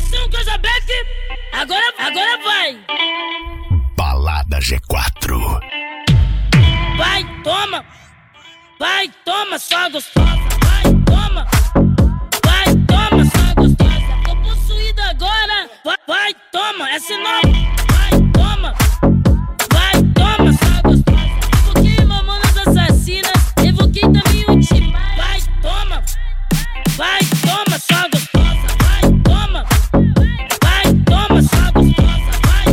Atenção, Casabeck, agora vai. Balada G4. Vai, toma, só gostosa. Vai, toma, só gostosa. Tô possuída agora. Vai, toma, essa é nova. Vai, toma, só gostosa. Evoquei mamonas assassinas, evoquei também o time. Vai, toma, só gostosa. Vai, toma, só gostosa.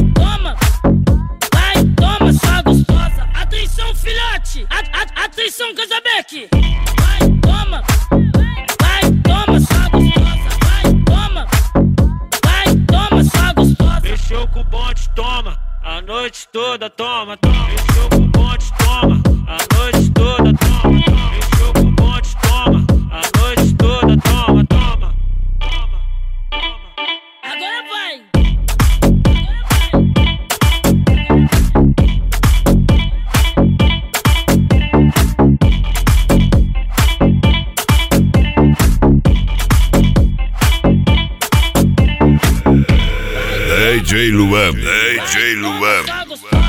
Vai, toma, só gostosa. Atenção, filhote, atenção, Casabeck. Vai, toma, só gostosa. Vai, toma, só gostosa. Mexeu com o bonde, toma, a noite toda, toma. Mexeu com o bonde, toma, a noite toda, toma. Mexeu com o bonde, toma, a noite toda, toma. Agora vai. DJ Luan. Só gostosa.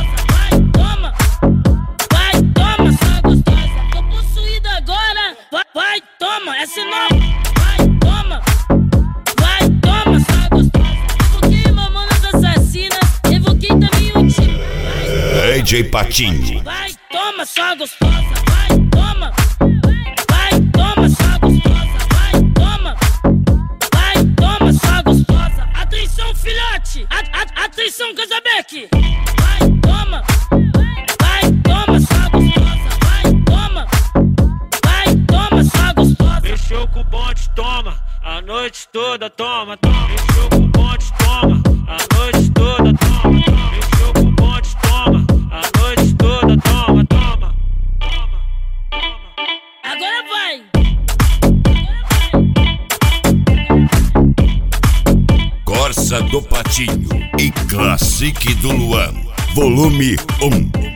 Vai, toma, só gostosa. Tô possuída agora. Vai, toma, essa é nova. Vai, toma, só gostosa. Evoquei mamonas assassinas, evoquei também o time. DJ Patinho. Vai, toma, só gostosa. Vai, toma, só gostosa. Vai, toma, só gostosa. Atenção, filhote, atenção, Casabeck. Vai, toma, só gostosa. Vai, toma, só gostosa. Mexeu com o bonde, toma, a noite toda, toma. Mexeu com o bonde, toma, a noite toda, toma. Mexeu com o bonde, toma, a noite toda, toma. Agora vai. Corsa do Patinho e Classic do Luan. Volume 1.